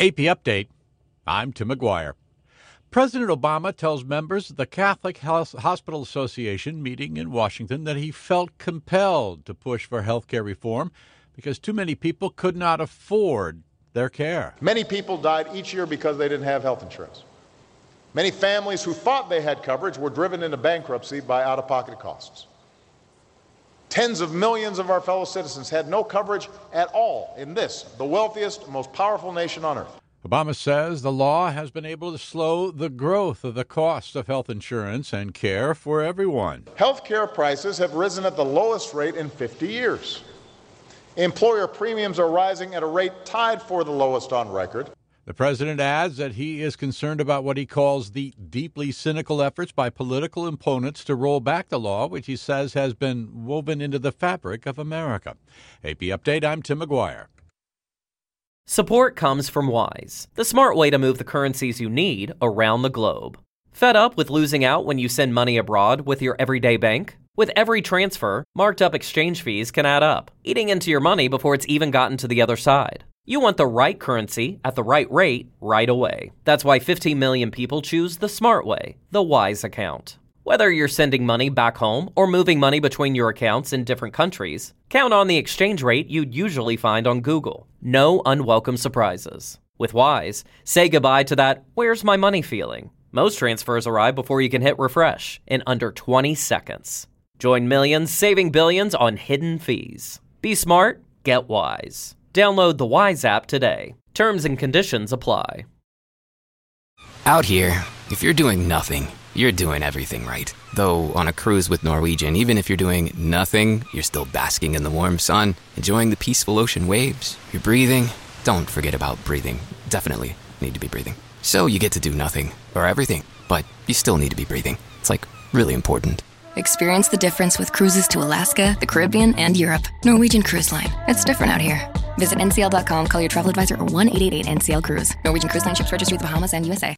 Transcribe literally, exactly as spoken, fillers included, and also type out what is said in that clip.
A P Update, I'm Tim McGuire. President Obama tells members of the Catholic Hospital Association meeting in Washington that he felt compelled to push for health care reform because too many people could not afford their care. Many people died each year because they didn't have health insurance. Many families who thought they had coverage were driven into bankruptcy by out-of-pocket costs. Tens of millions of our fellow citizens had no coverage at all in this, the wealthiest, most powerful nation on earth. Obama says the law has been able to slow the growth of the cost of health insurance and care for everyone. Health care prices have risen at the lowest rate in fifty years. Employer premiums are rising at a rate tied for the lowest on record. The president adds that he is concerned about what he calls the deeply cynical efforts by political opponents to roll back the law, which he says has been woven into the fabric of America. A P Update, I'm Tim McGuire. Support comes from Wise, the smart way to move the currencies you need around the globe. Fed up with losing out when you send money abroad with your everyday bank? With every transfer, marked up exchange fees can add up, eating into your money before it's even gotten to the other side. You want the right currency at the right rate right away. That's why fifteen million people choose the smart way, the Wise account. Whether you're sending money back home or moving money between your accounts in different countries, count on the exchange rate you'd usually find on Google. No unwelcome surprises. With Wise, say goodbye to that "where's my money" feeling. Most transfers arrive before you can hit refresh in under twenty seconds. Join millions saving billions on hidden fees. Be smart, get Wise. Download the Wise app today. Terms and conditions apply. Out here, if you're doing nothing, you're doing everything right. Though on a cruise with Norwegian, even if you're doing nothing, you're still basking in the warm sun, enjoying the peaceful ocean waves. You're breathing. Don't forget about breathing. Definitely need to be breathing. So you get to do nothing, or everything, but you still need to be breathing. It's like really important. Experience the difference with cruises to Alaska, the Caribbean, and Europe. Norwegian Cruise Line. It's different out here. Visit N C L dot com, call your travel advisor, or one eight eight eight N C L Cruise. Norwegian Cruise Line ships registry the Bahamas and U S A.